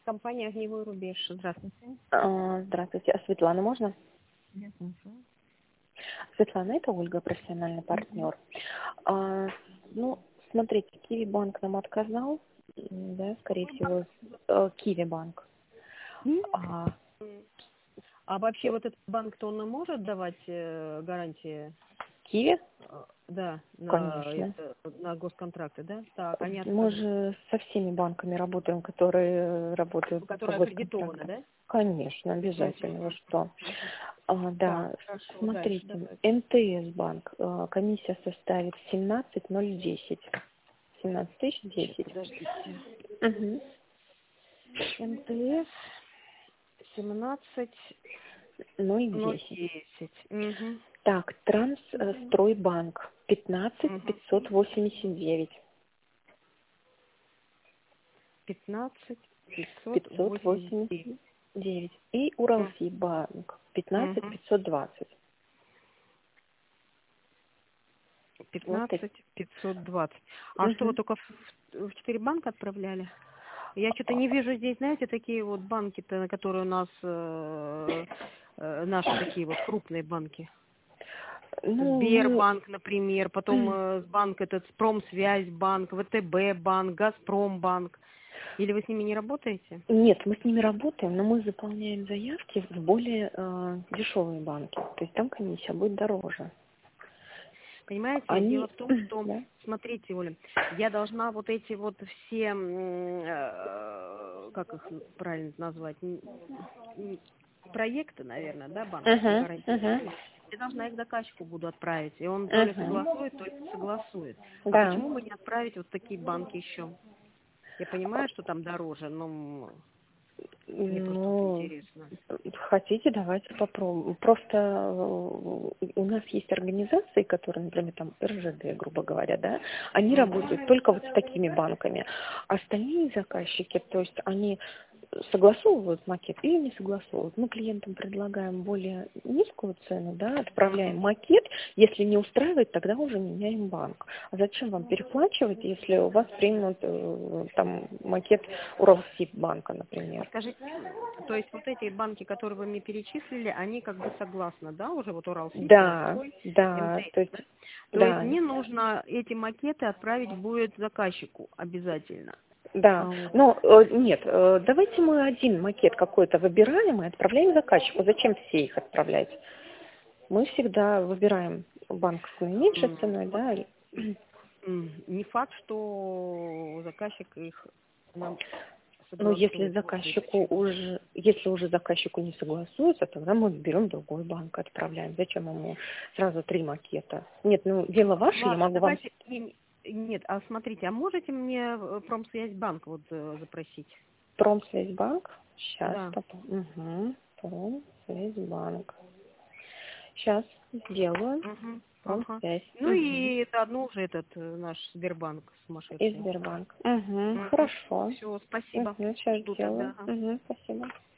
Компания «Огневой рубеж». Здравствуйте. Здравствуйте. А Светлана можно? Я слушаю. Светлана, это Ольга, профессиональный партнер. Ну, смотрите, Киви банк нам отказал, да, скорее всего, Киви банк. А вообще вот этот банк-то он может давать гарантии? Киви? Да, Конечно. на госконтракты, да? Так, они Мы отказывают. же со всеми банками работаем, которые работают по Которые аккредитованы, госконтрактам. да? Конечно, обязательно. Вы что? Так, Да, хорошо, дальше смотрите, давайте. МТС банк, комиссия составит 17,010. 17 тысяч 10. Подождите. Угу. МТС 17 Ну и 10. 10. Угу. Так, Трансстройбанк 15 589. 15 589. 589. И Уралсибанк 15 520. 15 520. А что вы только в 4 банка отправляли? Я что-то не вижу здесь, знаете, такие вот банки-то, на которые у нас наши такие вот крупные банки. Ну, Сбербанк, например, потом банк этот Промсвязьбанк, ВТБ банк, Газпромбанк. Или вы с ними не работаете? нет, мы с ними работаем, но мы заполняем заявки в более дешевые банки. То есть там комиссия будет дороже. Понимаете, дело Они, в том, что, да? смотрите, Оля, я должна вот эти вот все, как их правильно назвать, проекты, наверное, да, банковские гарантийные, я должна их заказчику буду отправить, и он то ли согласует, то ли не согласует. А Да. почему бы не отправить вот такие банки еще? Я понимаю, что там дороже, но мне просто вот Ну, интересно. хотите, давайте попробуем. Просто у нас есть организации, которые, например, там РЖД, грубо говоря, да, они работают только вот с такими банками. Остальные заказчики, то есть они согласовывают макет или не согласовывают. Мы клиентам предлагаем более низкую цену, да, отправляем макет. Если не устраивает, тогда уже меняем банк. А зачем вам переплачивать, если у вас примут там макет Уралсиббанка, например? Скажите, то есть вот эти банки, которые вы мне перечислили, они как бы согласны, да, уже вот Уралсиб, Да, Трансстрой, да, МТС, то есть, да? То есть да, мне нужно эти макеты отправить будет заказчику обязательно. да. Вот. Но нет, давайте мы один макет какой-то выбираем и отправляем заказчику. Зачем все их отправлять? Мы всегда выбираем банк с наименьшей ценой, Вот, да. не факт, что заказчик их нам Но если согласует. Вот вы заказчику почему. если уже заказчику не согласуется, тогда мы берем другой банк, отправляем. Зачем ему сразу 3 макета? Нет, ну дело ваше, я Ладно, могу вам давайте. Нет, а смотрите, а можете мне Промсвязьбанк вот запросить? Промсвязьбанк. Сейчас, Да. Угу. Промсвязьбанк. Сейчас сделаю. Ага. Промсвязь. Ну и это одно уже этот наш Сбербанк И сумасшедший. Сбербанк. Хорошо. Все, спасибо. Сейчас Жду сделаю. тогда. Спасибо.